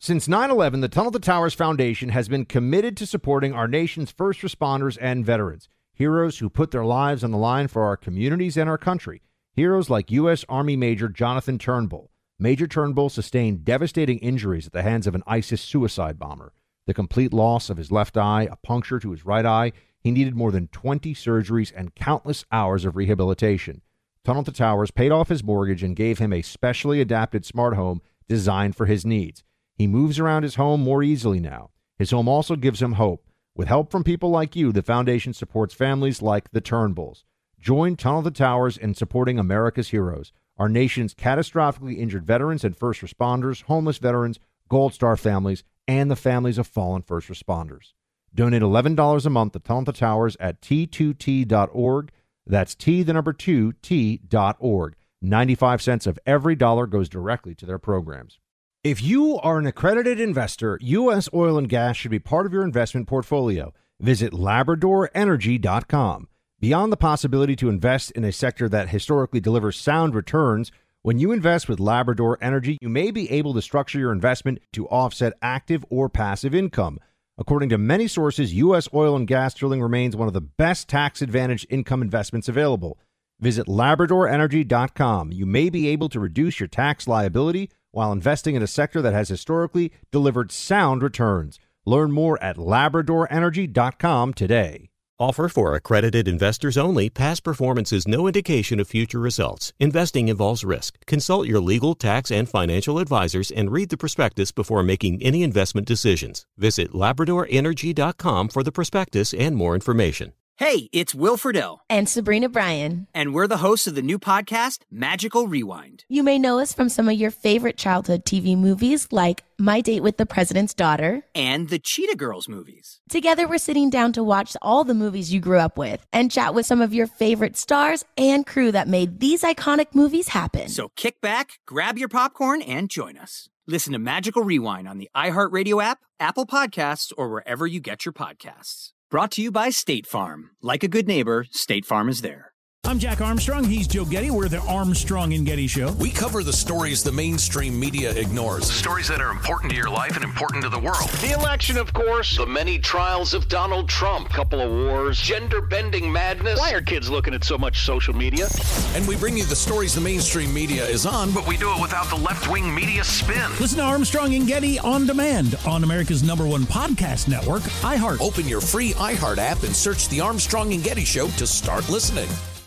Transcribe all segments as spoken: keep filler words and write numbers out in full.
Since nine eleven, the Tunnel to Towers Foundation has been committed to supporting our nation's first responders and veterans, heroes who put their lives on the line for our communities and our country. Heroes like U S. Army Major Jonathan Turnbull. Major Turnbull sustained devastating injuries at the hands of an ISIS suicide bomber. The complete loss of his left eye, a puncture to his right eye. He needed more than twenty surgeries and countless hours of rehabilitation. Tunnel to Towers paid off his mortgage and gave him a specially adapted smart home designed for his needs. He moves around his home more easily now. His home also gives him hope. With help from people like you, the foundation supports families like the Turnbulls. Join Tunnel to Towers in supporting America's heroes, our nation's catastrophically injured veterans and first responders, homeless veterans, Gold Star families, and the families of fallen first responders. Donate eleven dollars a month to Tunnel to Towers at T two T dot org. That's T, the number two, T dot org. ninety-five cents of every dollar goes directly to their programs. If you are an accredited investor, U S oil and gas should be part of your investment portfolio. Visit Labrador Energy dot com. Beyond the possibility to invest in a sector that historically delivers sound returns, when you invest with Labrador Energy, you may be able to structure your investment to offset active or passive income. According to many sources, U S oil and gas drilling remains one of the best tax-advantaged income investments available. Visit Labrador Energy dot com. You may be able to reduce your tax liability while investing in a sector that has historically delivered sound returns. Learn more at Labrador Energy dot com today. Offer for accredited investors only. Past performance is no indication of future results. Investing involves risk. Consult your legal, tax, and financial advisors and read the prospectus before making any investment decisions. Visit Labrador Energy dot com for the prospectus and more information. Hey, it's Will Friedle. And Sabrina Bryan. And we're the hosts of the new podcast, Magical Rewind. You may know us from some of your favorite childhood T V movies like My Date with the President's Daughter. And the Cheetah Girls movies. Together, we're sitting down to watch all the movies you grew up with and chat with some of your favorite stars and crew that made these iconic movies happen. So kick back, grab your popcorn, and join us. Listen to Magical Rewind on the iHeartRadio app, Apple Podcasts, or wherever you get your podcasts. Brought to you by State Farm. Like a good neighbor, State Farm is there. I'm Jack Armstrong. He's Joe Getty. We're the Armstrong and Getty Show. We cover the stories the mainstream media ignores. Stories that are important to your life and important to the world. The election, of course. The many trials of Donald Trump. Couple of wars. Gender-bending madness. Why are kids looking at so much social media? And we bring you the stories the mainstream media is on, but we do it without the left-wing media spin. Listen to Armstrong and Getty on demand on America's number one podcast network, iHeart. Open your free iHeart app and search The Armstrong and Getty Show to start listening.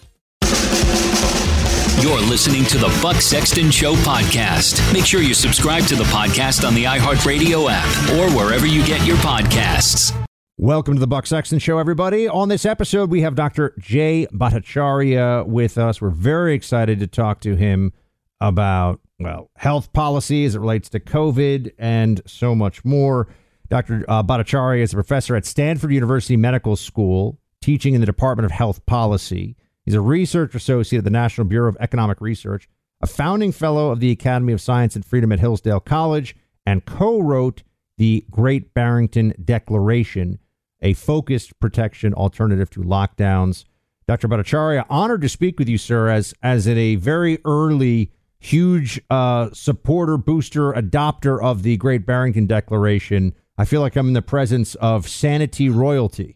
You're listening to the Buck Sexton Show podcast. Make sure you subscribe to the podcast on the iHeartRadio app or wherever you get your podcasts. Welcome to the Buck Sexton Show, everybody. On this episode, we have Doctor Jay Bhattacharya with us. We're very excited to talk to him about, well, health policy as it relates to COVID and so much more. Doctor Uh, Bhattacharya is a professor at Stanford University Medical School, teaching in the Department of Health Policy. He's a research associate at the National Bureau of Economic Research, a founding fellow of the Academy of Science and Freedom at Hillsdale College, and co-wrote the Great Barrington Declaration, a focused protection alternative to lockdowns. Doctor Bhattacharya, honored to speak with you, sir, as as in a very early, huge uh, supporter, booster, adopter of the Great Barrington Declaration. I feel like I'm in the presence of sanity royalty.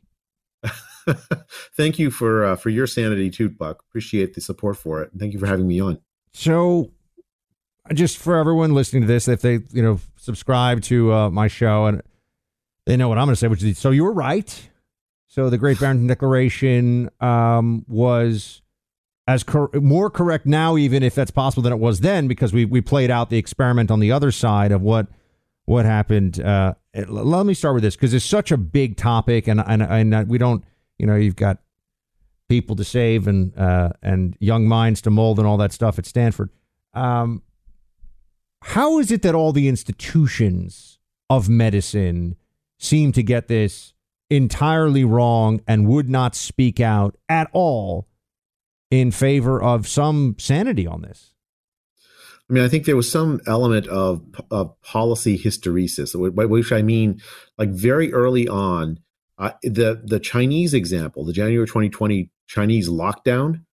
Thank you for uh, for your sanity too, Buck. Appreciate the support for it. Thank you for having me on. So, just for everyone listening to this, if they you know subscribe to uh, my show and they know what I'm going to say, which is so you were right. So the Great Barrington Declaration um, was as cor- more correct now, even if that's possible, than it was then, because we we played out the experiment on the other side of what what happened. Uh, let me start with this because it's such a big topic, and and and we don't. You know, you've got people to save and uh, and young minds to mold and all that stuff at Stanford. Um, how is it that all the institutions of medicine seem to get this entirely wrong and would not speak out at all in favor of some sanity on this? I mean, I think there was some element of, of policy hysteresis, by which I mean, like very early on, Uh, the the Chinese example, the January twenty twenty Chinese lockdown,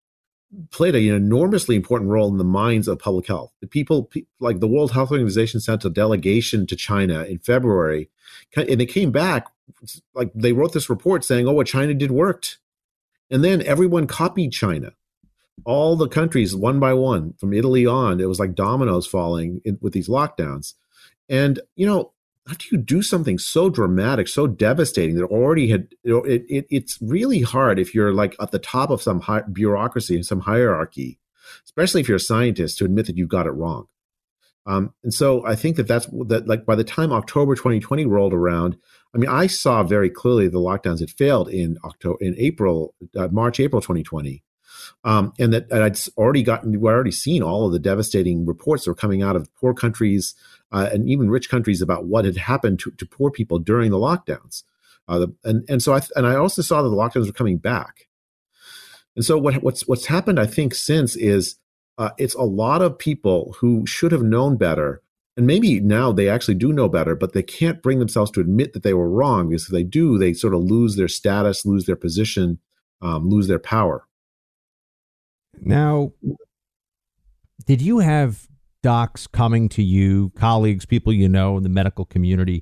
played an enormously important role in the minds of public health. The people, like the World Health Organization sent a delegation to China in February, and they came back, like they wrote this report saying, oh, what China did worked. And then everyone copied China. All the countries, one by one, from Italy on, it was like dominoes falling in, with these lockdowns. And, you know, how do you do something so dramatic, so devastating that already had, you know, it, it, it's really hard if you're like at the top of some hi- bureaucracy and some hierarchy, especially if you're a scientist, to admit that you've got it wrong. Um, and so I think that that's that, like by the time October twenty twenty rolled around, I mean, I saw very clearly the lockdowns had failed in October, in April, uh, March, April twenty twenty. Um, and that and I'd already gotten, we'd already seen all of the devastating reports that were coming out of poor countries uh, and even rich countries about what had happened to, to poor people during the lockdowns. Uh, the, and and so I and I also saw that the lockdowns were coming back. And so what what's what's happened, I think, since is uh, it's a lot of people who should have known better, and maybe now they actually do know better, but they can't bring themselves to admit that they were wrong, because if they do, they sort of lose their status, lose their position, um, lose their power. Now, did you have docs coming to you, colleagues, people you know in the medical community,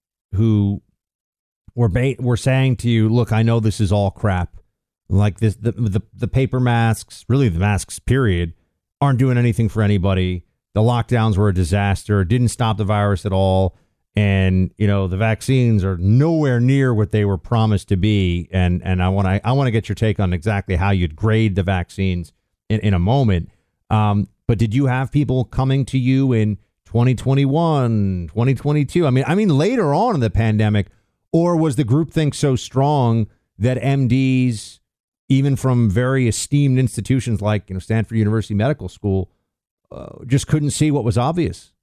who were ba- were saying to you, look, I know this is all crap. Like this, the, the the paper masks, really the masks, period, aren't doing anything for anybody. The lockdowns were a disaster, didn't stop the virus at all. And, you know, the vaccines are nowhere near what they were promised to be. And and I want to I want to get your take on exactly how you'd grade the vaccines in, in a moment. Um, but did you have people coming to you in twenty twenty-one, twenty twenty-two? I mean, I mean, later on in the pandemic, or was the groupthink so strong that M Ds, even from very esteemed institutions like, you know, Stanford University Medical School, uh, just couldn't see what was obvious?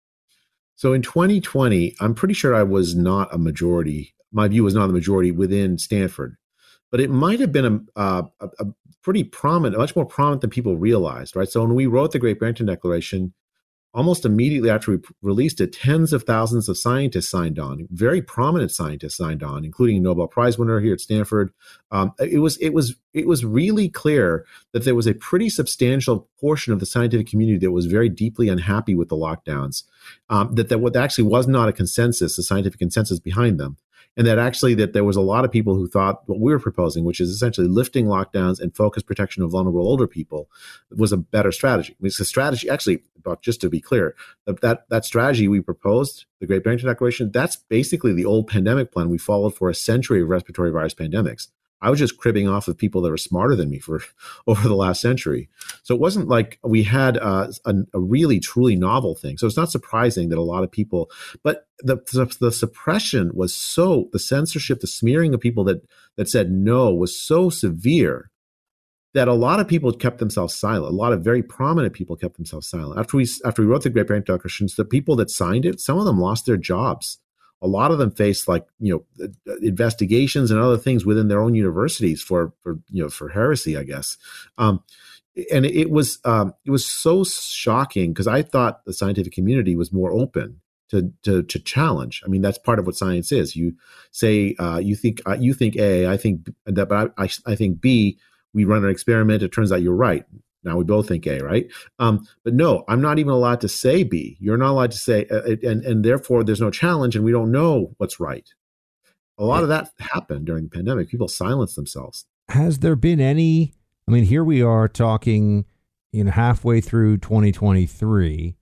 So in twenty twenty, I'm pretty sure I was not a majority. My view was not the majority within Stanford, but it might have been a, a, a pretty prominent, much more prominent than people realized, right? So when we wrote the Great Barrington Declaration, almost immediately after we released it, tens of thousands of scientists signed on. Very prominent scientists signed on, including a Nobel Prize winner here at Stanford. Um, it was it was it was really clear that there was a pretty substantial portion of the scientific community that was very deeply unhappy with the lockdowns. Um, that that what actually was not a consensus, a scientific consensus behind them. And that actually that there was a lot of people who thought what we were proposing, which is essentially lifting lockdowns and focused protection of vulnerable older people, was a better strategy. I mean, it's a strategy, actually, but just to be clear, that, that strategy we proposed, the Great Barrington Declaration, that's basically the old pandemic plan we followed for a century of respiratory virus pandemics. I was just cribbing off of people that were smarter than me for over the last century. So it wasn't like we had uh, a, a really, truly novel thing. So it's not surprising that a lot of people, but the, the the suppression was so, the censorship, the smearing of people that that said no was so severe that a lot of people kept themselves silent. A lot of very prominent people kept themselves silent. After we after we wrote the Great Barrington Declaration, the people that signed it, some of them lost their jobs. A lot of them faced, like, you know, investigations and other things within their own universities for, for you know, for heresy, I guess. Um, and it was um, it was so shocking, because I thought the scientific community was more open to to, to challenge. I mean, that's part of what science is. You say uh, you think uh, you think A, I think that, but I, I think B. We run an experiment. It turns out you're right. Now we both think A, right? Um, but no, I'm not even allowed to say B. You're not allowed to say, uh, and and therefore there's no challenge, and we don't know what's right. A lot of that happened during the pandemic. People silenced themselves. Has there been any? I mean, here we are talking, you know, halfway through twenty twenty-three,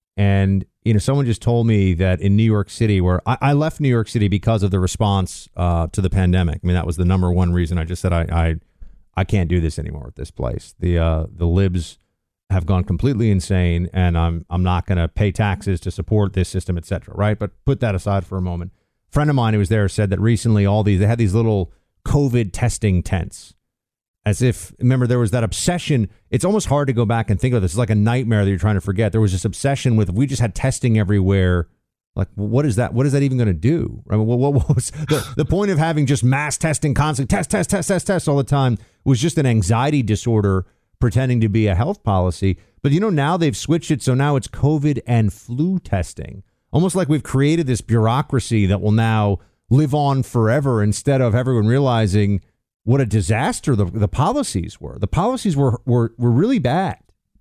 and you know, someone just told me that in New York City, where I, I left New York City because of the response uh, to the pandemic. I mean, that was the number one reason. I just said I. I I can't do this anymore at this place. The uh, the libs have gone completely insane, and I'm I'm not going to pay taxes to support this system, et cetera. Right? But put that aside for a moment. A friend of mine who was there said that recently all these they had these little COVID testing tents, as if, remember, there was that obsession. It's almost hard to go back and think of this. It's like a nightmare that you're trying to forget. There was this obsession with, we just had testing everywhere. Like, what is that? What is that even going to do? I mean, what, what was the, the point of having just mass testing, constant test, test, test, test, test all the time? Was just an anxiety disorder pretending to be a health policy. But, you know, now they've switched it. So now it's COVID and flu testing, almost like we've created this bureaucracy that will now live on forever, instead of everyone realizing what a disaster the, the policies were. The policies were, were, were really bad.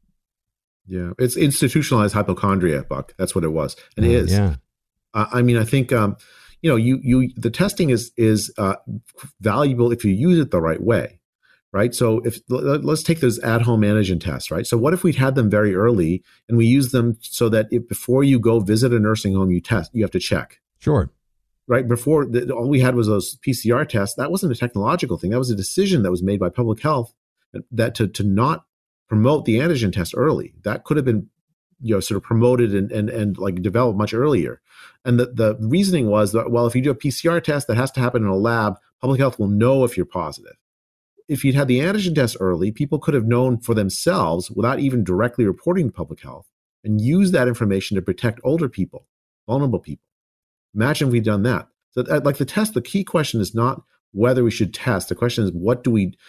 Yeah, it's institutionalized hypochondria, Buck. That's what it was, and uh, it is. Yeah. Uh, I mean, I think um, you know, you you the testing is is uh, valuable if you use it the right way, right? So if let's take those at-home antigen tests, right? So what if we had them very early and we use them so that if before you go visit a nursing home, you test, you have to check. Sure. Right before the, all we had was those P C R tests. That wasn't a technological thing. That was a decision that was made by public health that to to not promote the antigen test early. That could have been, you know, sort of promoted and and and like developed much earlier. And the the reasoning was that, well, if you do a P C R test that has to happen in a lab, public health will know if you're positive. If you'd had the antigen test early, people could have known for themselves without even directly reporting to public health and use that information to protect older people, vulnerable people. Imagine if we'd done that. So like the test, the key question is not whether we should test. The question is, what do we,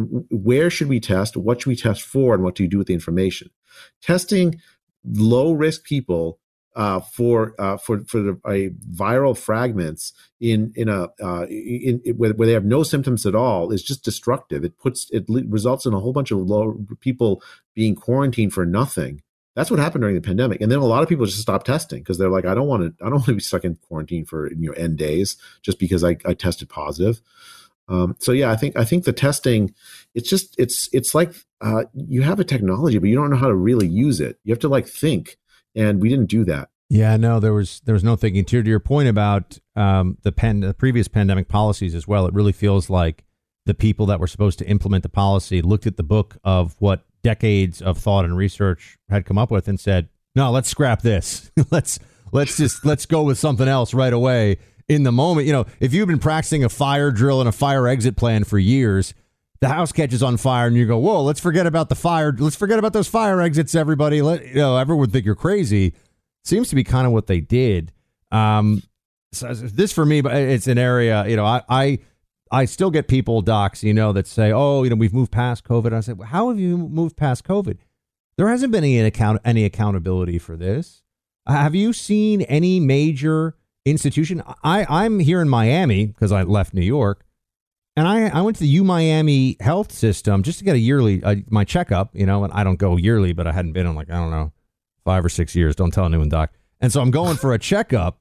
where should we test? What should we test for? And what do you do with the information? Testing low risk people uh, for uh, for for the, a viral fragments in in a uh, in, in where, where they have no symptoms at all is just destructive. It puts it results in a whole bunch of low people being quarantined for nothing. That's what happened during the pandemic. And then a lot of people just stopped testing because they're like, I don't want to, I don't want to be stuck in quarantine for, you know, N days just because I, I tested positive. Um, so yeah, I think, I think the testing, it's just, it's, it's like, uh, you have a technology, but you don't know how to really use it. You have to like think, and we didn't do that. Yeah, no, there was, there was no thinking. To, to your point about um, the pen, the previous pandemic policies as well, it really feels like the people that were supposed to implement the policy looked at the book of what decades of thought and research had come up with and said, no, let's scrap this. let's let's just let's go with something else right away in the moment. You know, if you've been practicing a fire drill and a fire exit plan for years, the house catches on fire and you go, whoa, let's forget about the fire. Let's forget about those fire exits, everybody. Let, you know, everyone would think you're crazy. Seems to be kind of what they did. Um, so this for me, but it's an area, you know, I, I I still get people, docs, you know, that say, oh, you know, we've moved past COVID. I said, well, how have you moved past COVID? There hasn't been any account any accountability for this. Uh, have you seen any major institution? I, I'm here in Miami because I left New York, and I, I went to the U Miami health system just to get a yearly, uh, my checkup, you know, and I don't go yearly, but I hadn't been in like, I don't know, five or six years. Don't tell anyone, doc. And so I'm going for a checkup.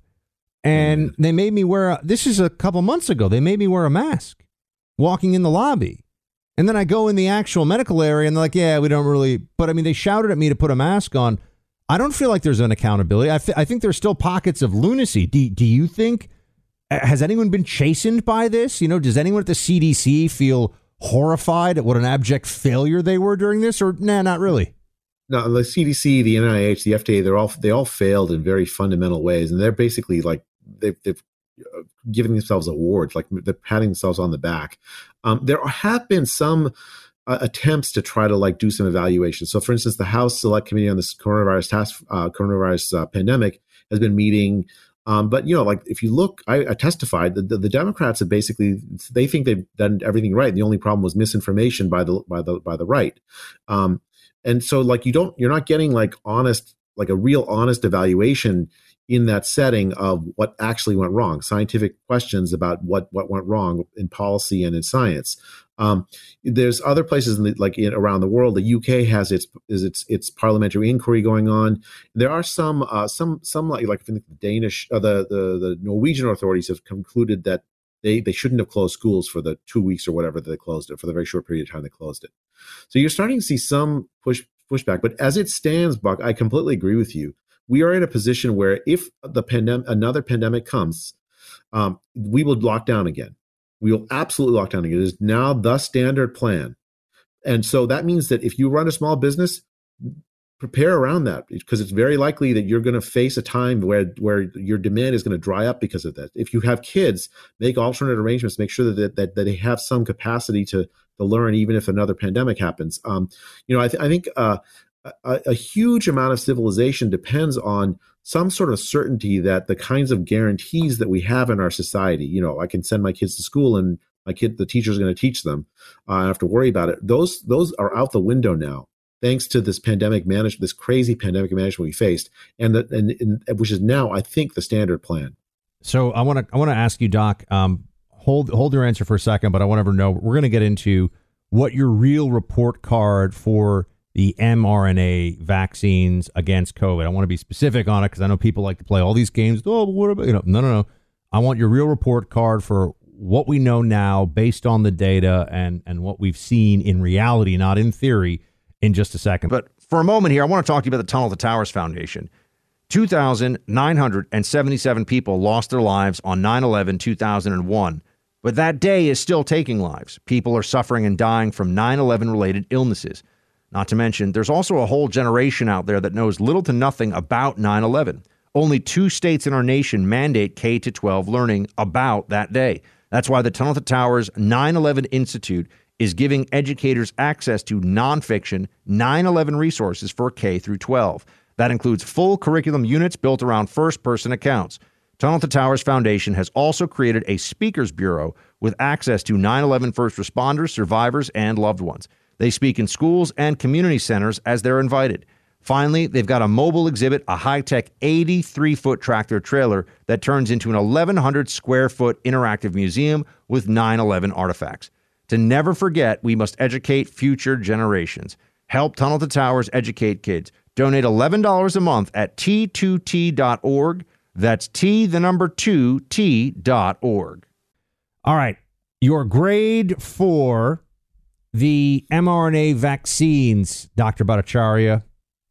And they made me wear, a, this is a couple months ago, they made me wear a mask walking in the lobby. And then I go in the actual medical area and they're like, yeah, we don't really, but I mean, they shouted at me to put a mask on. I don't feel like there's an accountability. I, th- I think there's still pockets of lunacy. Do, do you think, has anyone been chastened by this? You know, does anyone at the C D C feel horrified at what an abject failure they were during this, or nah, not really? No, the C D C, the N I H, the F D A, they're all they all failed in very fundamental ways, and they're basically like they've, they've given themselves awards, like they're patting themselves on the back. Um, there have been some uh, attempts to try to like do some evaluation. So, for instance, the House Select Committee on this coronavirus task uh, coronavirus uh, pandemic has been meeting. Um, but, you know, like if you look, I, I testified that the, the Democrats have basically, they think they've done everything right. And the only problem was misinformation by the by the by the right. Um, And so like you don't, you're not getting like honest, like a real honest evaluation in that setting of what actually went wrong, scientific questions about what, what went wrong in policy and in science. Um, there's other places in the, like in, around the world. The U K has its is its its parliamentary inquiry going on. There are some uh, some some like like I think the Danish, uh, the the the Norwegian authorities have concluded that They they shouldn't have closed schools for the two weeks or whatever that they closed it, for the very short period of time they closed it. So you're starting to see some push pushback. But as it stands, Buck, I completely agree with you. We are in a position where if the pandemic, another pandemic comes, um, we will lock down again. We will absolutely lock down again. It is now the standard plan. And so that means that if you run a small business, prepare around that, because it's very likely that you're going to face a time where where your demand is going to dry up because of that. If you have kids, make alternate arrangements, make sure that that, that they have some capacity to to learn, even if another pandemic happens. Um, you know, I, th- I think uh, a, a huge amount of civilization depends on some sort of certainty that the kinds of guarantees that we have in our society, you know, I can send my kids to school and my kid, the teacher's going to teach them. Uh, I don't have to worry about it. Those those are out the window now, thanks to this pandemic management, this crazy pandemic management we faced, and, the, and, and which is now, I think, the standard plan. So I want to I want to ask you, Doc, um, hold hold your answer for a second, but I want to know, we're going to get into what your real report card for the mRNA vaccines against COVID. I want to be specific on it because I know people like to play all these games. Oh, but what about, you know, no, no, no. I want your real report card for what we know now based on the data and, and what we've seen in reality, not in theory, in just a second. But for a moment here, I want to talk to you about the Tunnel to Towers Foundation. two thousand nine hundred seventy-seven people lost their lives on nine eleven two thousand one. But that day is still taking lives. People are suffering and dying from nine eleven related illnesses. Not to mention, there's also a whole generation out there that knows little to nothing about nine eleven. Only two states in our nation mandate K through twelve learning about that day. That's why the Tunnel to Towers nine eleven Institute is giving educators access to nonfiction nine eleven resources for K through twelve. That includes full curriculum units built around first-person accounts. Tunnel to Towers Foundation has also created a speakers bureau with access to nine eleven first responders, survivors, and loved ones. They speak in schools and community centers as they're invited. Finally, they've got a mobile exhibit, a high-tech eighty-three foot tractor trailer that turns into an eleven hundred square foot interactive museum with nine eleven artifacts. To never forget, we must educate future generations. Help Tunnel to Towers educate kids. Donate eleven dollars a month at T two T dot org. That's T, the number two, T dot org. All right. Your grade for the mRNA vaccines, Doctor Bhattacharya.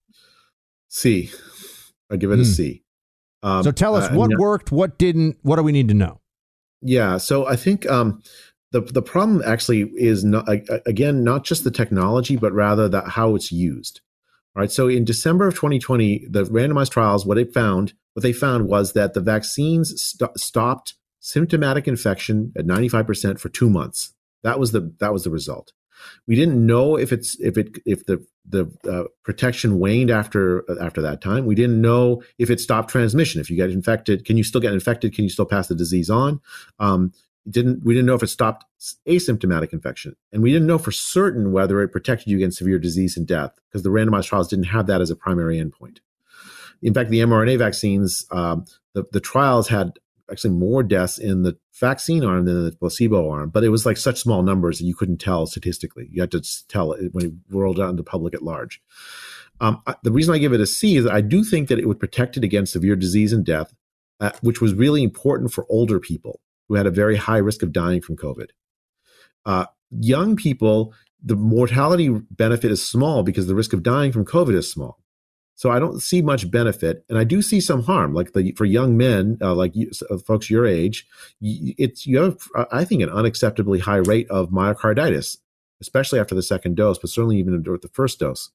C. I'll give it a mm. C. Um, so tell us uh, what no, worked, what didn't, what do we need to know? Yeah. So I think um, the the problem actually is, not, again, not just the technology, but rather that how it's used. All right. So in December of twenty twenty, the randomized trials, what it found, what they found was that the vaccines st- stopped symptomatic infection at ninety-five percent for two months. That was the that was the result. We didn't know if it's if it if the the uh, protection waned after after that time. We didn't know if it stopped transmission. If you get infected, can you still get infected? Can you still pass the disease on? Um, didn't we didn't know if it stopped asymptomatic infection, and we didn't know for certain whether it protected you against severe disease and death because the randomized trials didn't have that as a primary endpoint. In fact, the mRNA vaccines, um, the the trials had actually more deaths in the vaccine arm than the placebo arm, but it was like such small numbers that you couldn't tell statistically. You had to tell it when it rolled out into the public at large. Um, the reason I give it a C is that I do think that it would protect it against severe disease and death, uh, which was really important for older people who had a very high risk of dying from COVID. Uh, young people, the mortality benefit is small because the risk of dying from COVID is small. So I don't see much benefit, and I do see some harm. Like the, for young men, uh, like you, uh, folks your age, it's you have, I think, an unacceptably high rate of myocarditis, especially after the second dose, but certainly even with the first dose.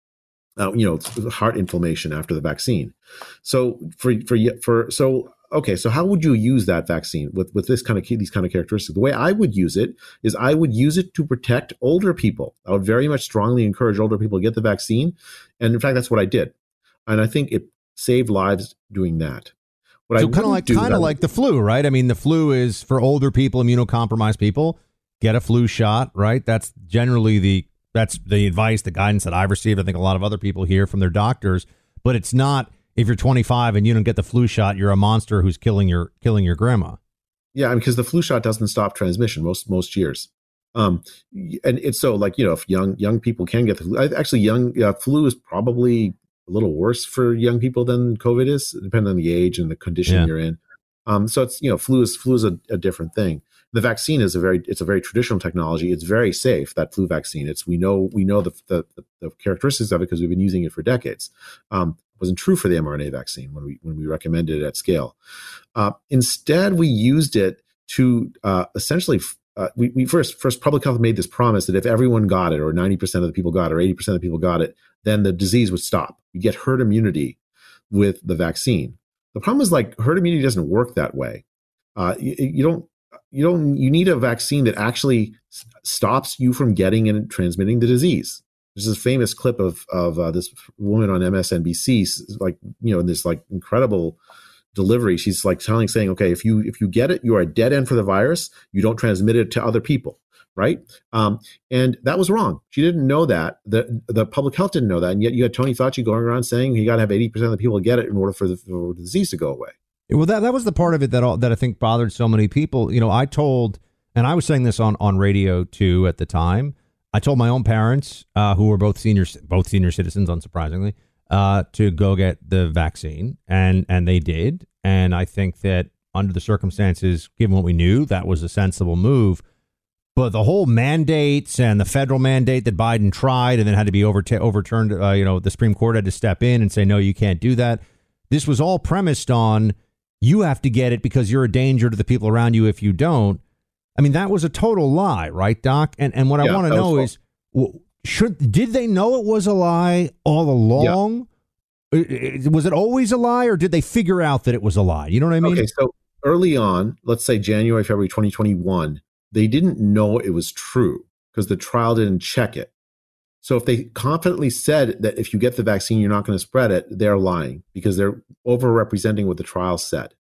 Uh, you know, heart inflammation after the vaccine. So for for for so okay, so how would you use that vaccine with with this kind of these kind of characteristics? The way I would use it is I would use it to protect older people. I would very much strongly encourage older people to get the vaccine, and in fact, that's what I did, and I think it saved lives doing that. What so I kind of like kind of like the flu, right? I mean, the flu is for older people, immunocompromised people. Get a flu shot, right? That's generally the That's the advice, the guidance that I've received. I think a lot of other people hear from their doctors, but it's not if you're twenty-five and you don't get the flu shot, you're a monster who's killing your killing your grandma. Yeah, because the flu shot doesn't stop transmission most most years. Um, and it's so like, you know, if young young people can get the flu, actually young uh, flu is probably a little worse for young people than COVID is, depending on the age and the condition yeah. you're in. Um, so it's, you know, flu is flu is a, a different thing. The vaccine is a very, it's a very traditional technology. It's very safe, that flu vaccine. It's, we know, we know the, the, the characteristics of it because we've been using it for decades. Um, it wasn't true for the mRNA vaccine when we, when we recommended it at scale. Uh, instead, we used it to uh, essentially, uh, we, we first, first public health made this promise that if everyone got it, or ninety percent of the people got it, or eighty percent of the people got it, then the disease would stop. You get herd immunity with the vaccine. The problem is, like, herd immunity doesn't work that way. Uh, you, you don't, You don't. You need a vaccine that actually s- stops you from getting and transmitting the disease. There's this famous clip of of uh, this woman on M S N B C, like, you know, in this like incredible delivery. She's like telling, saying, "Okay, if you if you get it, you are a dead end for the virus. You don't transmit it to other people, right?" Um, and that was wrong. She didn't know that. The the public health didn't know that, and yet you had Tony Fauci going around saying you got to have eighty percent of the people get it in order for the, for the disease to go away. Well, that that was the part of it that all, that I think bothered so many people. You know, I told, and I was saying this on, on radio too at the time. I told my own parents, uh, who were both senior both senior citizens, unsurprisingly, uh, to go get the vaccine, and and they did. And I think that under the circumstances, given what we knew, that was a sensible move. But the whole mandates and the federal mandate that Biden tried and then had to be overta- overturned, uh, you know, the Supreme Court had to step in and say, no, you can't do that. This was all premised on you have to get it because you're a danger to the people around you if you don't. I mean, that was a total lie, right, Doc? And and what yeah, I want to know is, should did they know it was a lie all along? Yeah. Was it always a lie, or did they figure out that it was a lie? You know what I mean? Okay, so early on, let's say January, February twenty twenty-one, they didn't know it was true because the trial didn't check it. So if they confidently said that if you get the vaccine, you're not going to spread it, they're lying because they're overrepresenting what the trial said.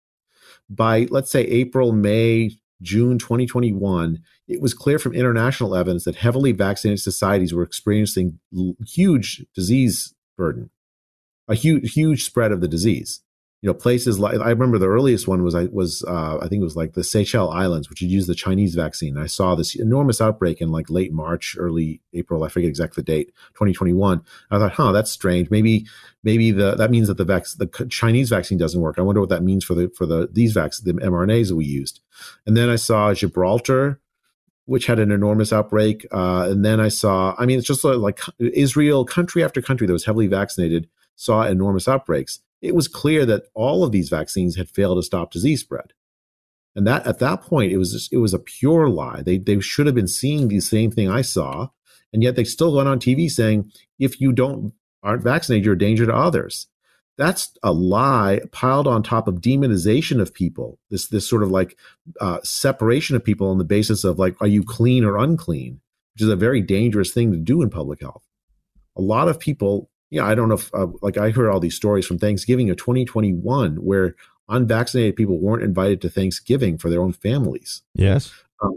By, let's say, April, May, June twenty twenty-one, it was clear from international evidence that heavily vaccinated societies were experiencing huge disease burden, a huge, huge spread of the disease. You know, places like, I remember the earliest one was, I was, uh, I think it was like the Seychelles Islands, which had used the Chinese vaccine. I saw this enormous outbreak in like late March, early April. I forget exactly the date, twenty twenty-one. I thought, huh, that's strange. Maybe, maybe the, that means that the vac- the Chinese vaccine doesn't work. I wonder what that means for the, for the, these vaccines, the mRNAs that we used. And then I saw Gibraltar, which had an enormous outbreak. Uh, and then I saw, I mean, it's just like Israel, country after country that was heavily vaccinated, saw enormous outbreaks. It was clear that all of these vaccines had failed to stop disease spread. And that at that point, it was just, it was a pure lie. They they should have been seeing the same thing I saw. And yet they still went on T V saying, if you don't aren't vaccinated, you're a danger to others. That's a lie piled on top of demonization of people. This this sort of like uh, separation of people on the basis of like, are you clean or unclean, which is a very dangerous thing to do in public health. A lot of people, yeah, I don't know if, uh, like I heard all these stories from Thanksgiving of twenty twenty-one where unvaccinated people weren't invited to Thanksgiving for their own families. Yes. Um,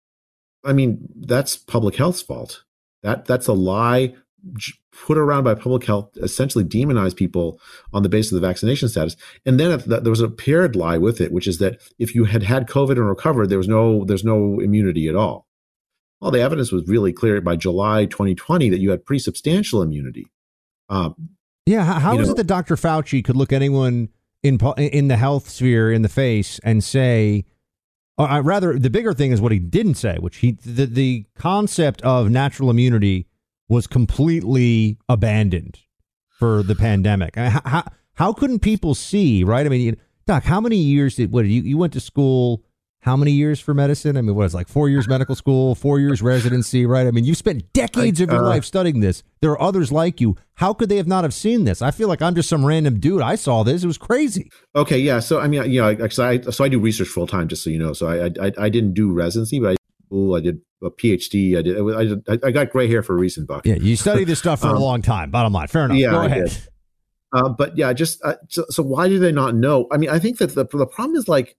I mean, that's public health's fault. That That's a lie put around by public health, essentially demonize people on the basis of the vaccination status. And then there was a paired lie with it, which is that if you had had COVID and recovered, there was no, there's no immunity at all. Well, the evidence was really clear by July twenty twenty that you had pretty substantial immunity. Um, yeah, how, how is know, it that Doctor Fauci could look anyone in in the health sphere in the face and say, or uh, rather, the bigger thing is what he didn't say, which he the, the concept of natural immunity was completely abandoned for the pandemic. How, how, how couldn't people see, right? I mean, Doc, how many years did what you you went to school? How many years for medicine? I mean, what is it, like four years medical school, four years residency, right? I mean, you spent decades I, of your uh, life studying this. There are others like you. How could they have not have seen this? I feel like I'm just some random dude. I saw this. It was crazy. Okay, yeah. So, I mean, you know, actually, I, so I do research full time, just so you know. So I I, I didn't do residency, but I did, I did a PhD. I did. I, did, I got gray hair for a reason, Buck. Yeah, you studied this stuff for um, a long time. Bottom line, fair enough. Yeah, Go I ahead. Did. Uh, but yeah, just uh, so, so why do they not know? I mean, I think that the the problem is like,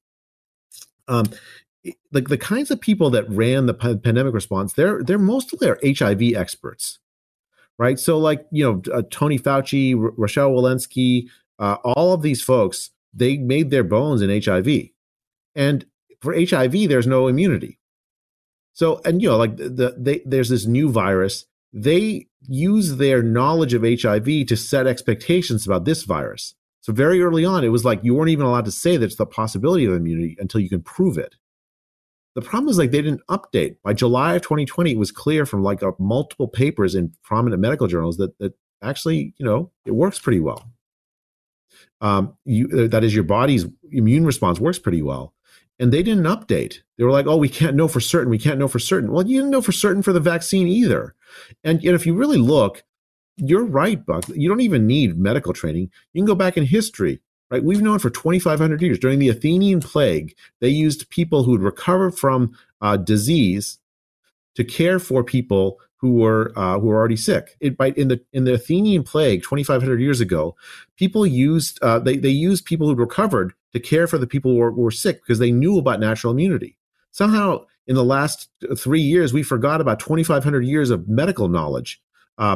um. Like the, the kinds of people that ran the p- pandemic response, they're they're mostly are H I V experts, right? So like, you know, uh, Tony Fauci, R- Rochelle Walensky, uh, all of these folks, they made their bones in H I V. And for H I V, there's no immunity. So, and, you know, like the, the they, there's this new virus. They use their knowledge of H I V to set expectations about this virus. So very early on, it was like you weren't even allowed to say there's the possibility of immunity until you can prove it. The problem is like they didn't update. By July of twenty twenty, it was clear from like uh, multiple papers in prominent medical journals that that actually, you know, it works pretty well. Um, you, that is, your body's immune response works pretty well. And they didn't update. They were like, oh, we can't know for certain. We can't know for certain. Well, you didn't know for certain for the vaccine either. And, and if you really look, you're right, Buck. You don't even need medical training. You can go back in history. Right, we've known for twenty-five hundred years. During the Athenian plague, they used people who had recovered from uh, disease to care for people who were uh, who were already sick. It, by, in the in the Athenian plague, twenty-five hundred years ago, people used uh, they they used people who recovered to care for the people who were, who were sick because they knew about natural immunity. Somehow, in the last three years, we forgot about twenty-five hundred years of medical knowledge. Uh,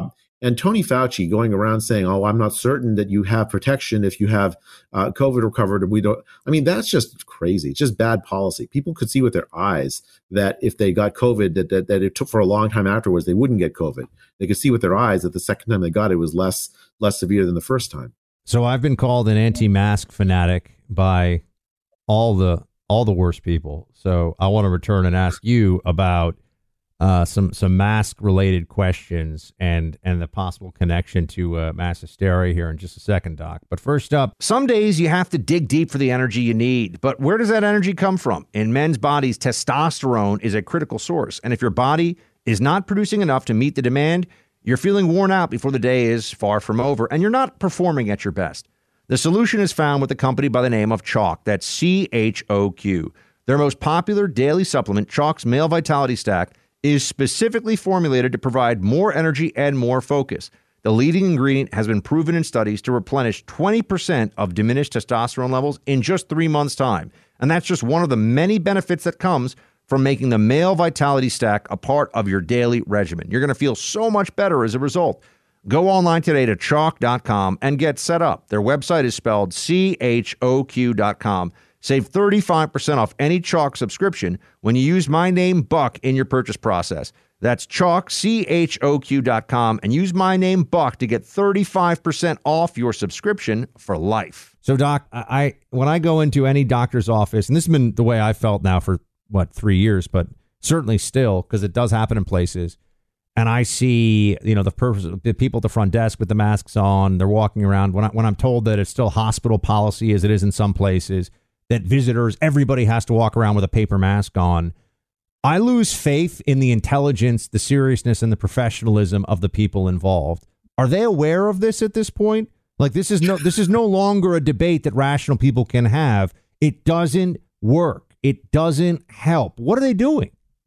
And Tony Fauci going around saying, oh, I'm not certain that you have protection if you have uh, COVID recovered. And we don't. I mean, that's just crazy. It's just bad policy. People could see with their eyes that if they got COVID, that, that, that it took for a long time afterwards, they wouldn't get COVID. They could see with their eyes that the second time they got it was less less severe than the first time. So I've been called an anti-mask fanatic by all the all the worst people. So I want to return and ask you about Uh, some some mask related questions and and the possible connection to uh, mass hysteria here in just a second, Doc. But first up, some days you have to dig deep for the energy you need. But where does that energy come from? In men's bodies, testosterone is a critical source. And if your body is not producing enough to meet the demand, you're feeling worn out before the day is far from over, and you're not performing at your best. The solution is found with a company by the name of Chalk. That's C H O Q. Their most popular daily supplement, Chalk's Male Vitality Stack, is specifically formulated to provide more energy and more focus. The leading ingredient has been proven in studies to replenish twenty percent of diminished testosterone levels in just three months' time. And that's just one of the many benefits that comes from making the Male Vitality Stack a part of your daily regimen. You're going to feel so much better as a result. Go online today to chalk dot com and get set up. Their website is spelled C H O Q dot com. Save thirty-five percent off any Chalk subscription when you use my name, Buck, in your purchase process. That's Chalk, C H O Q dot com, and use my name, Buck, to get thirty-five percent off your subscription for life. So, Doc, I when I go into any doctor's office, and this has been the way I felt now for, what, three years, but certainly still, because it does happen in places, and I see, you know, the, purpose, the people at the front desk with the masks on, they're walking around. When, I, when I'm told that it's still hospital policy, as it is in some places, that visitors, everybody has to walk around with a paper mask on, I lose faith in the intelligence, the seriousness, and the professionalism of the people involved. Are they aware of this at this point? Like, this is no this is no longer a debate that rational people can have. It doesn't work. It doesn't help. What are they doing?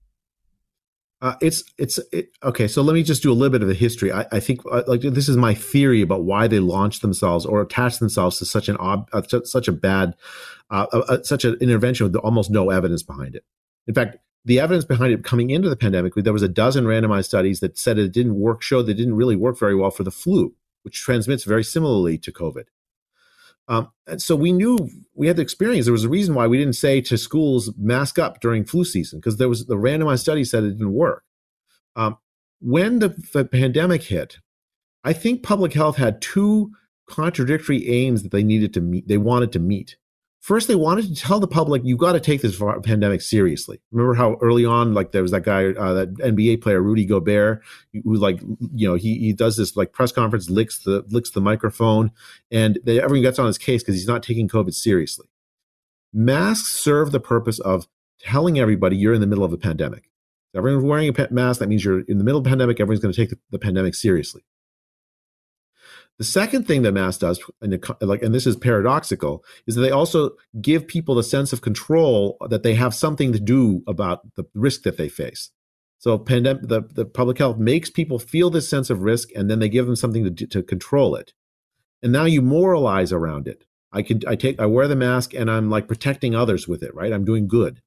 Uh, it's it's it, okay. So let me just do a little bit of a history. I, I think uh, like this is my theory about why they launched themselves or attached themselves to such an ob, uh, such a bad, uh, uh, such an intervention with almost no evidence behind it. In fact, the evidence behind it coming into the pandemic, there was a dozen randomized studies that said it didn't work, showed that it didn't really work very well for the flu, which transmits very similarly to COVID. Um, and so we knew, we had the experience. There was a reason why we didn't say to schools, mask up during flu season, because there was the randomized study said it didn't work. Um, when the, the pandemic hit, I think public health had two contradictory aims that they needed to meet. They wanted to meet. First, they wanted to tell the public, you got to take this pandemic seriously. Remember how early on, like there was that guy, uh, that N B A player, Rudy Gobert, who like, you know, he he does this like press conference, licks the licks the microphone, and they, everyone gets on his case because he's not taking COVID seriously. Masks serve the purpose of telling everybody you're in the middle of a pandemic. If everyone's wearing a mask, that means you're in the middle of a pandemic. Everyone's going to take the, the pandemic seriously. The second thing that mask does, and, like, and this is paradoxical, is that they also give people the sense of control that they have something to do about the risk that they face. So pandemic, the, the public health makes people feel this sense of risk, and then they give them something to, to control it. And now you moralize around it. I can, I take, I wear the mask, and I'm like protecting others with it, right? I'm doing good.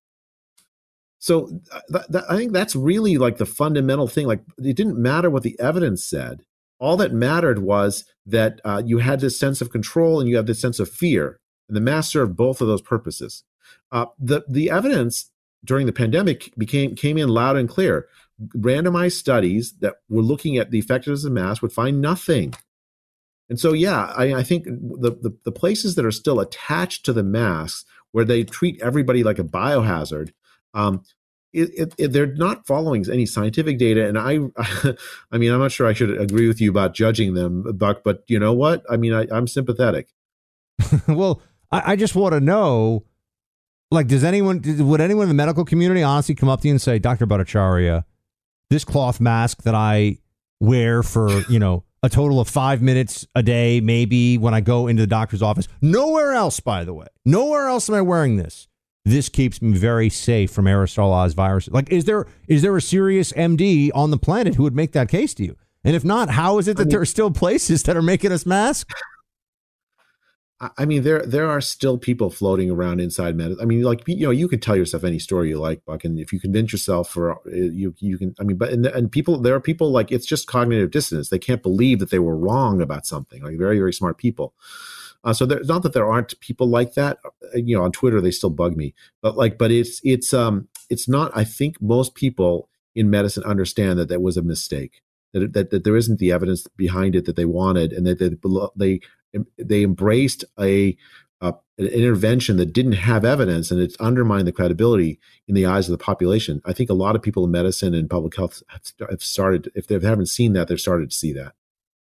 So th- th- I think that's really like the fundamental thing. Like, it didn't matter what the evidence said. All that mattered was that uh, you had this sense of control and you have this sense of fear, and the mask served both of those purposes. Uh, the the evidence during the pandemic became came in loud and clear. Randomized studies that were looking at the effectiveness of masks would find nothing. And so, yeah, I, I think the, the the places that are still attached to the masks, where they treat everybody like a biohazard, um, It, it, it, they're not following any scientific data. And I, I mean, I'm not sure I should agree with you about judging them, Buck, but you know what? I mean, I, I'm sympathetic. Well, I, I just want to know, like, does anyone, would anyone in the medical community honestly come up to you and say, Doctor Bhattacharya, this cloth mask that I wear for, you know, a total of five minutes a day, maybe when I go into the doctor's office, nowhere else, by the way, nowhere else am I wearing this. This keeps me very safe from aerosolized viruses. Like, is there is there a serious M D on the planet who would make that case to you? And if not, how is it that I mean, there are still places that are making us masks? I mean, there there are still people floating around inside medicine. I mean, like, you know, you can tell yourself any story you like, Buck, and if you convince yourself, for you you can. I mean, but and, and people, there are people like it's just cognitive dissonance. They can't believe that they were wrong about something. Like very very smart people. Uh, so there's not that there aren't people like that. You know, on Twitter they still bug me, but like, but it's it's um it's not. I think most people in medicine understand that that was a mistake. That that that there isn't the evidence behind it that they wanted, and that they they they embraced a, a an intervention that didn't have evidence, and it's undermined the credibility in the eyes of the population. I think a lot of people in medicine and public health have started, if they haven't seen that, they've started to see that.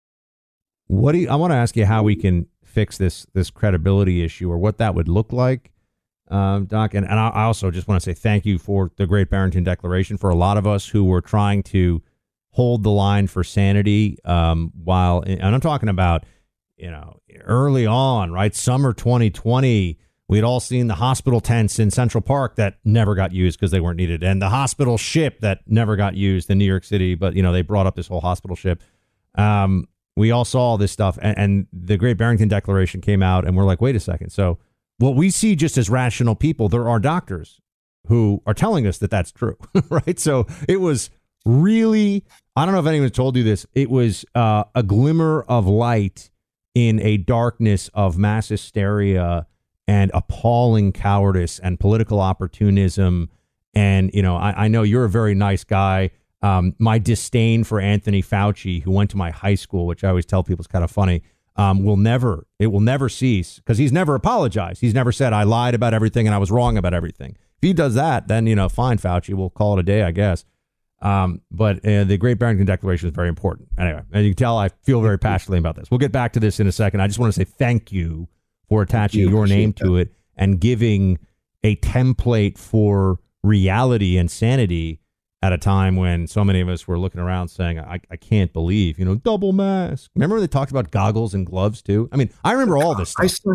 What do you, I want to ask you how we can fix this this credibility issue, or what that would look like, um, Doc. And, and I also just want to say thank you for the Great Barrington Declaration. For a lot of us who were trying to hold the line for sanity, um, while, and I'm talking about, you know, early on, right? Summer twenty twenty, we'd all seen the hospital tents in Central Park that never got used because they weren't needed, and the hospital ship that never got used in New York City. But, you know, they brought up this whole hospital ship. Um, we all saw this stuff, and, and the Great Barrington Declaration came out, and we're like, wait a second. So what we see just as rational people, there are doctors who are telling us that that's true, right? So it was really, I don't know if anyone told you this, it was uh, a glimmer of light in a darkness of mass hysteria and appalling cowardice and political opportunism. And, you know, I, I know you're a very nice guy. Um, my disdain for Anthony Fauci, who went to my high school, which I always tell people is kind of funny, um, will never, it will never cease, because he's never apologized. He's never said, I lied about everything and I was wrong about everything. If he does that, then, you know, fine, Fauci, we'll call it a day, I guess. Um, but uh, the Great Barrington Declaration is very important. Anyway, as you can tell, I feel very passionately about this. We'll get back to this in a second. I just want to say thank you for attaching you, your name to it and giving a template for reality and sanity at a time when so many of us were looking around saying, I, I can't believe, you know, double mask. Remember when they talked about goggles and gloves too? I mean, I remember all this stuff. I saw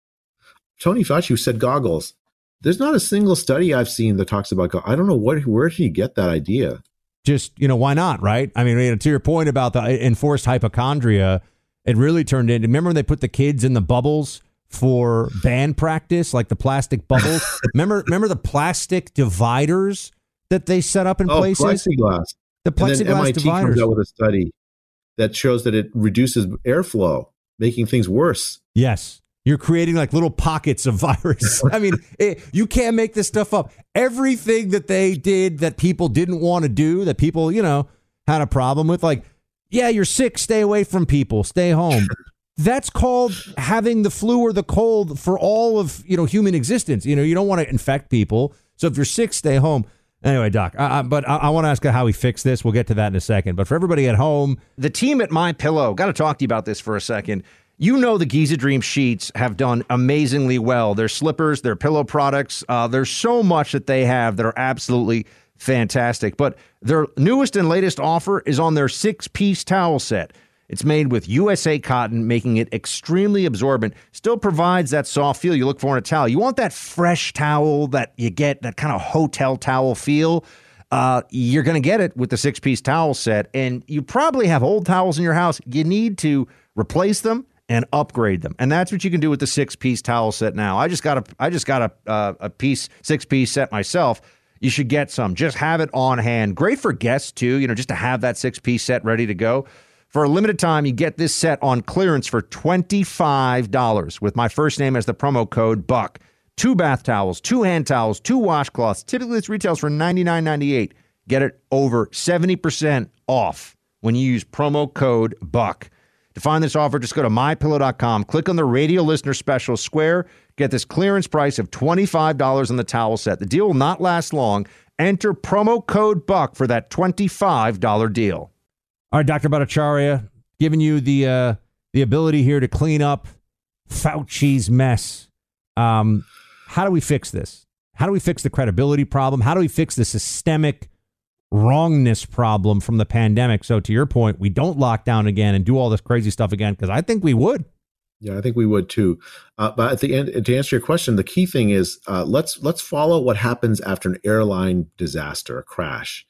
Tony Fauci said goggles. There's not a single study I've seen that talks about goggles. I don't know what, where did he get that idea? Just, you know, why not, right? I mean, you know, to your point about the enforced hypochondria, it really turned into, remember when they put the kids in the bubbles for band practice, like the plastic bubbles? remember remember the plastic dividers that they set up in oh, places? plexiglass. The plexiglass and then M I T dividers. Comes out with a study that shows that it reduces airflow, making things worse. Yes. You're creating like little pockets of virus. I mean, it, you can't make this stuff up. Everything that they did that people didn't want to do, that people, you know, had a problem with, like, yeah, you're sick, stay away from people, stay home. That's called having the flu or the cold for all of, you know, human existence. You know, you don't want to infect people. So if you're sick, stay home. Anyway, Doc, I, I, but I, I want to ask how we fix this. We'll get to that in a second. But for everybody at home, the team at MyPillow, got to talk to you about this for a second. You know, the Giza Dream sheets have done amazingly well. Their slippers, their pillow products, uh, there's so much that they have that are absolutely fantastic. But their newest and latest offer is on their six-piece towel set. It's made with U S A cotton, making it extremely absorbent. Still provides that soft feel you look for in a towel. You want that fresh towel that you get, that kind of hotel towel feel. Uh, you're going to get it with the six-piece towel set. And you probably have old towels in your house. You need to replace them and upgrade them. And that's what you can do with the six-piece towel set now. I just got a I just got a uh, a piece six-piece set myself. You should get some. Just have it on hand. Great for guests too, you know, just to have that six-piece set ready to go. For a limited time, you get this set on clearance for twenty-five dollars with my first name as the promo code BUCK. Two bath towels, two hand towels, two washcloths. Typically this retails for ninety-nine ninety-eight. Get it over seventy percent off when you use promo code BUCK. To find this offer, just go to my pillow dot com, click on the radio listener special square, get this clearance price of twenty-five dollars on the towel set. The deal will not last long. Enter promo code BUCK for that twenty-five dollars deal. All right, Doctor Bhattacharya, giving you the uh, the ability here to clean up Fauci's mess. Um, how do we fix this? How do we fix the credibility problem? How do we fix the systemic wrongness problem from the pandemic? So to your point, we don't lock down again and do all this crazy stuff again, because I think we would. Yeah, I think we would too. Uh, but at the end, to answer your question, the key thing is uh, let's let's follow what happens after an airline disaster, a crash,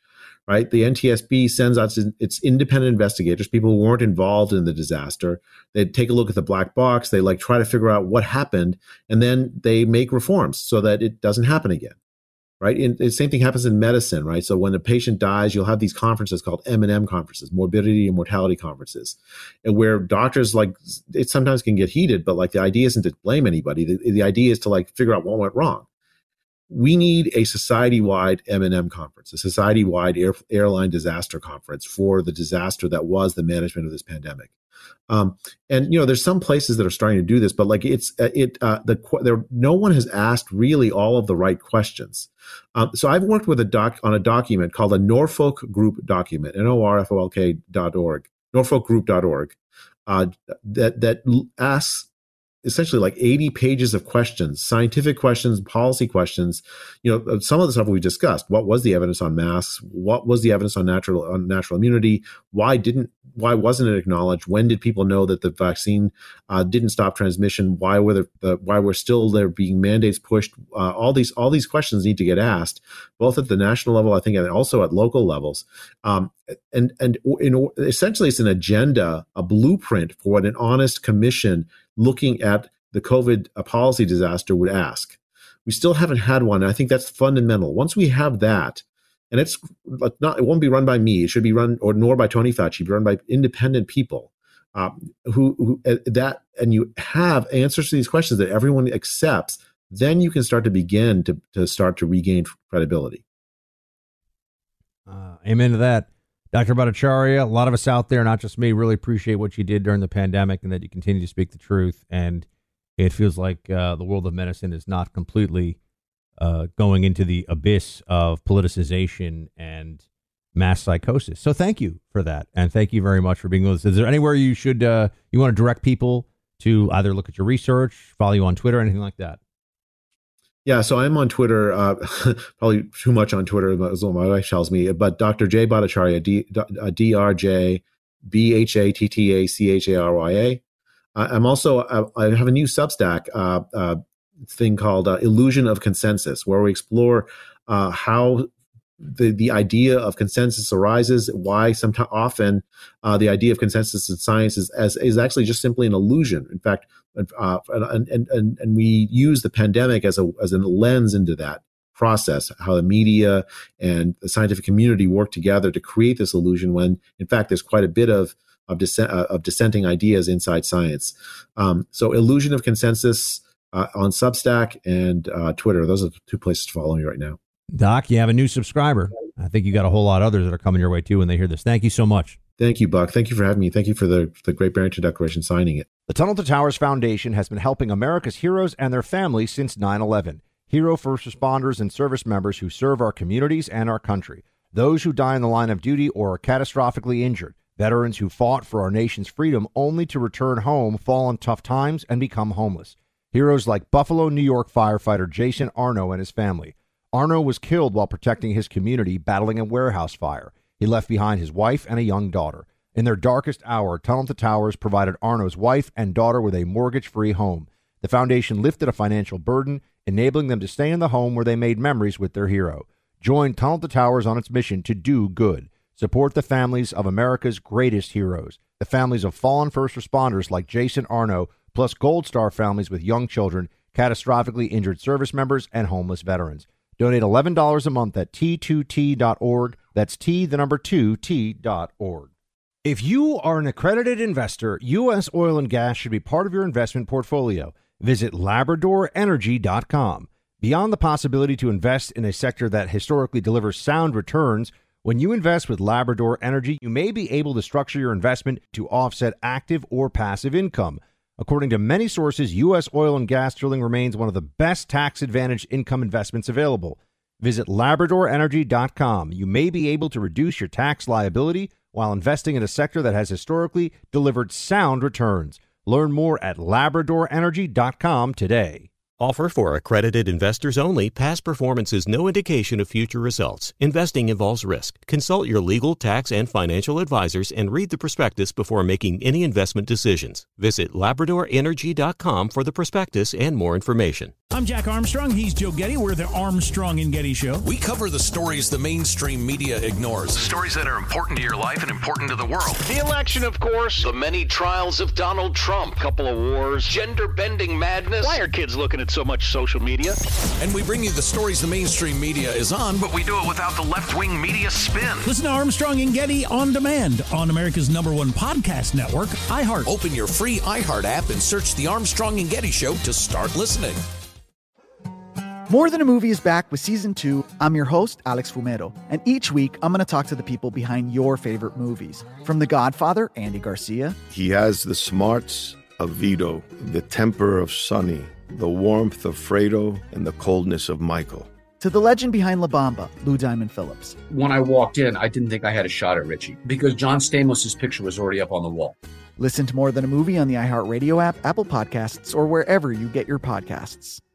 right? The N T S B sends out its independent investigators, people who weren't involved in the disaster. They take a look at the black box. They like try to figure out what happened, and then they make reforms so that it doesn't happen again, right? And the same thing happens in medicine, right? So when a patient dies, you'll have these conferences called M and M conferences, morbidity and mortality conferences, and where doctors like it sometimes can get heated, but like the idea isn't to blame anybody. The, the idea is to like figure out what went wrong. We need a society-wide M and M conference, a society-wide air, airline disaster conference for the disaster that was the management of this pandemic. Um, and you know, there's some places that are starting to do this, but like it's it uh, the there no one has asked really all of the right questions. Um, so I've worked with a doc on a document called a Norfolk Group document, N O R F O L K dot org, norfolk group dot org, uh, that that asks essentially like eighty pages of questions, scientific questions, policy questions. You know, some of the stuff we discussed. What was the evidence on masks? What was the evidence on natural on natural immunity? Why didn't why wasn't it acknowledged? When did people know that the vaccine uh, didn't stop transmission? Why were the, the why were still there being mandates pushed? Uh, all these all these questions need to get asked, both at the national level, I think, and also at local levels. Um, and and in, essentially, it's an agenda, a blueprint for what an honest commission looking at the COVID policy disaster would ask. We still haven't had one. And I think that's fundamental. Once we have that, and it's not, it won't be run by me. It should be run, or nor by Tony Fauci, be run by independent people uh, who, who uh, that, and you have answers to these questions that everyone accepts. Then you can start to begin to to start to regain credibility. Uh, amen to that. Doctor Bhattacharya, a lot of us out there, not just me, really appreciate what you did during the pandemic and that you continue to speak the truth. And it feels like uh, the world of medicine is not completely uh, going into the abyss of politicization and mass psychosis. So thank you for that. And thank you very much for being with us. Is there anywhere you should, uh, you want to direct people to either look at your research, follow you on Twitter, anything like that? Yeah, so I'm on Twitter, uh, probably too much on Twitter, as what my wife tells me, but Doctor J Bhattacharya, D, D R J B H A T T A C H A R Y A. I'm also, uh, I have a new Substack uh, uh, thing called uh, Illusion of Consensus, where we explore uh, how the, the idea of consensus arises, why sometimes often uh, the idea of consensus in science is, as, is actually just simply an illusion. In fact, uh, and, and, and, and we use the pandemic as a, as a lens into that process, how the media and the scientific community work together to create this illusion when, in fact, there's quite a bit of of, dissent, uh, of dissenting ideas inside science. Um, so Illusion of Consensus uh, on Substack and uh, Twitter. Those are the two places to follow me right now. Doc, you have a new subscriber. I think you got a whole lot of others that are coming your way, too, when they hear this. Thank you so much. Thank you, Buck. Thank you for having me. Thank you for the, the Great Barrington Declaration signing it. The Tunnel to Towers Foundation has been helping America's heroes and their families since nine eleven. Hero first responders and service members who serve our communities and our country. Those who die in the line of duty or are catastrophically injured. Veterans who fought for our nation's freedom only to return home, fall in tough times, and become homeless. Heroes like Buffalo, New York firefighter Jason Arno and his family. Arno was killed while protecting his community battling a warehouse fire. He left behind his wife and a young daughter. In their darkest hour, Tunnel to Towers provided Arno's wife and daughter with a mortgage-free home. The foundation lifted a financial burden, enabling them to stay in the home where they made memories with their hero. Join Tunnel to Towers on its mission to do good. Support the families of America's greatest heroes, the families of fallen first responders like Jason Arno, plus Gold Star families with young children, catastrophically injured service members, and homeless veterans. Donate eleven dollars a month at T two T dot org. That's T, the number two, T dot org. If you are an accredited investor, U S oil and gas should be part of your investment portfolio. Visit Labrador Energy dot com. Beyond the possibility to invest in a sector that historically delivers sound returns, when you invest with Labrador Energy, you may be able to structure your investment to offset active or passive income. According to many sources, U S oil and gas drilling remains one of the best tax-advantaged income investments available. Visit Labrador Energy dot com. You may be able to reduce your tax liability while investing in a sector that has historically delivered sound returns. Learn more at Labrador Energy dot com today. Offer for accredited investors only. Past performance is no indication of future results. Investing involves risk. Consult your legal, tax, and financial advisors and read the prospectus before making any investment decisions. Visit Labrador Energy dot com for the prospectus and more information. I'm Jack Armstrong. He's Joe Getty. We're the Armstrong and Getty Show. We cover the stories the mainstream media ignores. Stories that are important to your life and important to the world. The election, of course. The many trials of Donald Trump. Couple of wars. Gender-bending madness. Why are kids looking at so much social media? And we bring you the stories the mainstream media is on, but we do it without the left-wing media spin. Listen to Armstrong and Getty on demand on America's number one podcast network, iHeart. Open your free iHeart app and search The Armstrong and Getty Show to start listening. More Than a Movie is back with season two. I'm your host, Alex Fumero, and each week I'm going to talk to the people behind your favorite movies. From The Godfather, Andy Garcia. He has the smarts of Vito, the temper of Sonny, the warmth of Fredo, and the coldness of Michael. To the legend behind La Bamba, Lou Diamond Phillips. When I walked in, I didn't think I had a shot at Richie because John Stamos' picture was already up on the wall. Listen to More Than a Movie on the iHeartRadio app, Apple Podcasts, or wherever you get your podcasts.